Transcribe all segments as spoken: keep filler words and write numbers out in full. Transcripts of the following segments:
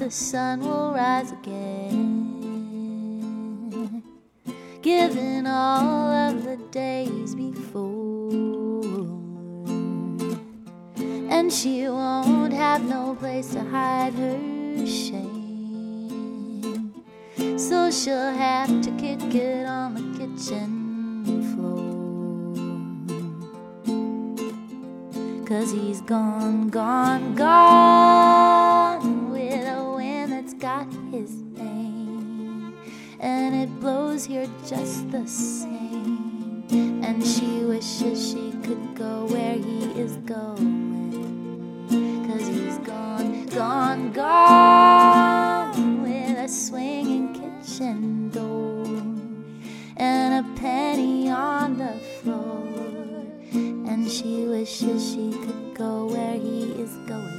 the sun will rise again, given all of the days before, and she won't have no place to hide her shame, so she'll have to kick it on the kitchen floor, 'cause he's gone, gone, gone with a wind that's got his name, and it blows here just the same, and she wishes she could go where he is going, 'cause he's gone, gone, gone with a swinging kitchen door and a penny on the floor, and she wishes she could go where he is going.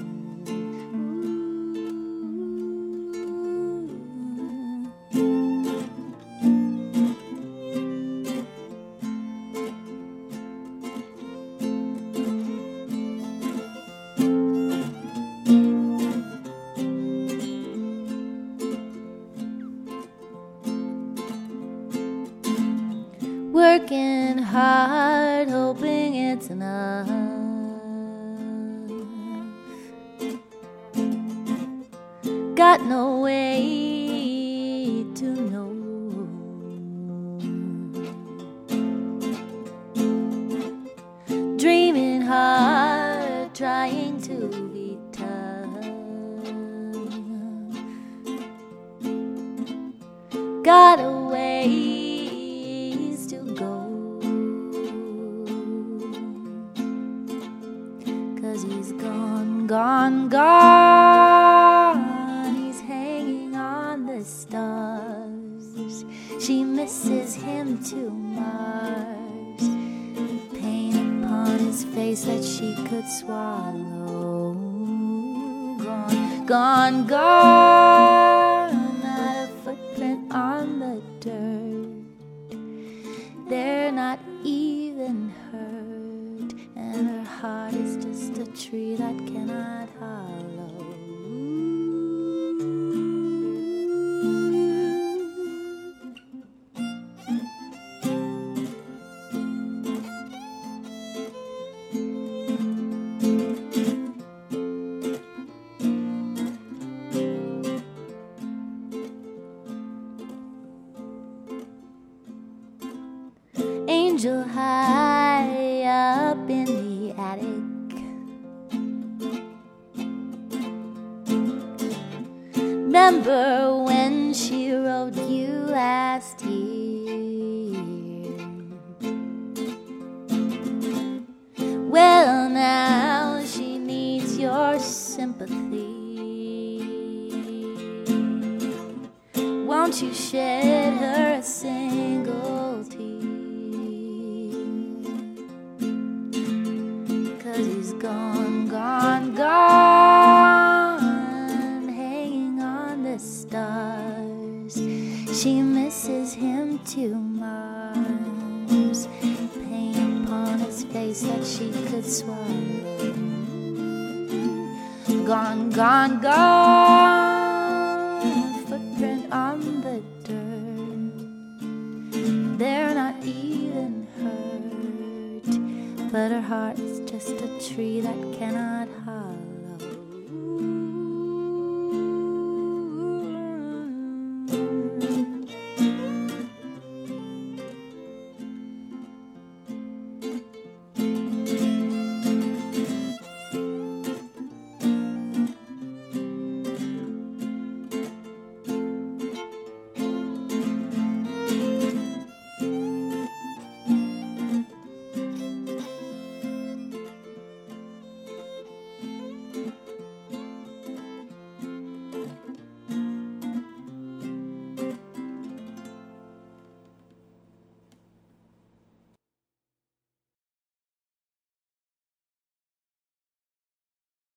Working hard, hoping it's enough. Got no way to know. Dreaming hard, trying to be tough. Got a ways to go, 'cause he's gone, gone, gone. He's hanging on the stars. She misses him to Mars. Pain upon his face that she could swallow. Gone, gone, gone. Not a footprint on the dirt. They're not even hurt, and her heart is just a tree that cannot hollow. Angel high up in the attic, remember when she wrote you last year? Well, now she needs your sympathy. Won't you shed her a single tear? 'Cause he's gone, gone, gone, hanging on the stars. She misses him to Mars. Pain upon his face that she could swallow. Gone, gone, gone, footprint on the dirt. They're not even hurt, but her heart is just a tree that cannot hide.